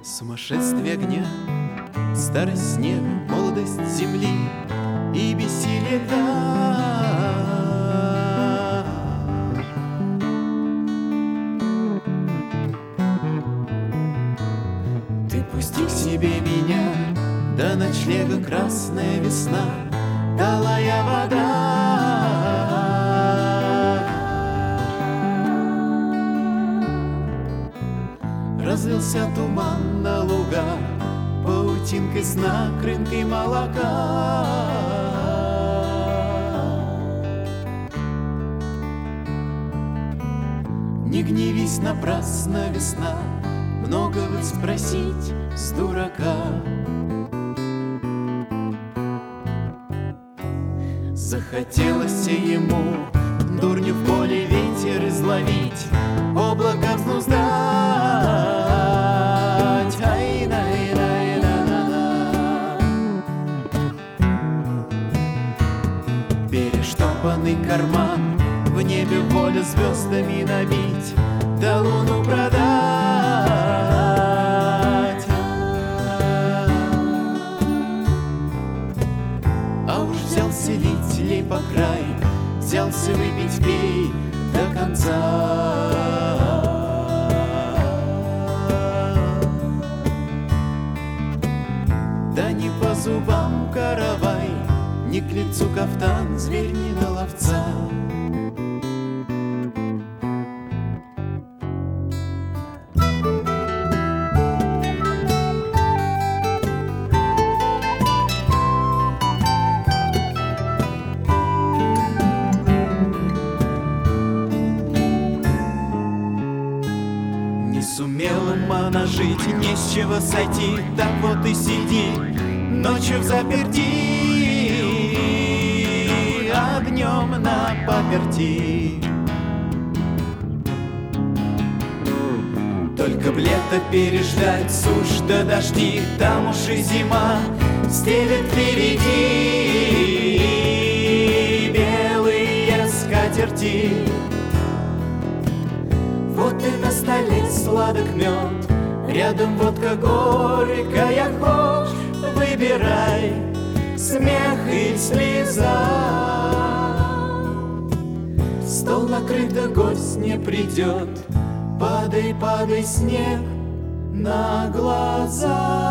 Сумасшествие огня, старость снега, молодость земли и бессилие льда. Ты пусти к себе меня, до ночлега красная весна, талая вода. Разлился туман на луга, паутинкой сна, крынкой молока. Не гневись напрасно, весна, много вот спросить с дурака. Захотелось ему дурню в поле ветер изловить, облако взнуздать. Перештопанный карман в небе воля звездами набить, да луну продать. А уж взялся лить лей по край, взялся выпить пей до конца. Да не по зубам каравай, не к лицу кафтан, зверь не на ловца. Не сумела она жить, не с чего сойти, так вот и сиди ночью взаперти, а днем на паперти. Только б лето переждать, сушь да дожди, там уж и зима стелет впереди белые скатерти. Вот и на столе сладок мед, рядом водка горькая, хошь выбирай, смех и слеза. Стол накрыт, да гость не придет, падай, падай снег на глаза.